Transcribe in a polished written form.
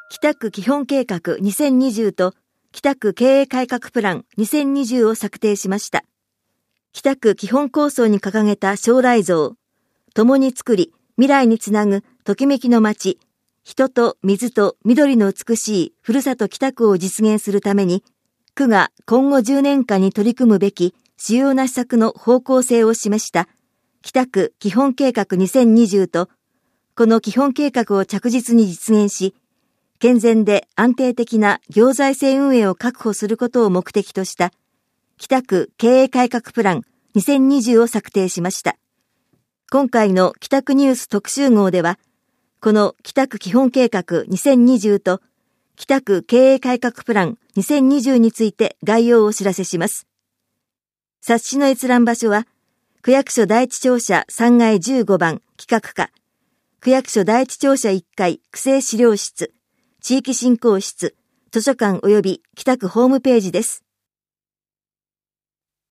北区基本計画2020と北区経営改革プラン2020を策定しました。北区基本構想に掲げた将来像、共に作り未来につなぐときめきの街、人と水と緑の美しいふるさと北区を実現するために、区が今後10年間に取り組むべき主要な施策の方向性を示した北区基本計画2020と、この基本計画を着実に実現し、健全で安定的な行財政運営を確保することを目的とした北区経営改革プラン2020を策定しました。今回の北区ニュース特集号では、この北区基本計画2020と北区経営改革プラン2020について概要をお知らせします。冊子の閲覧場所は、区役所第一庁舎3階15番企画課、区役所第一庁舎1階区政資料室、地域振興室、図書館及び北区ホームページです。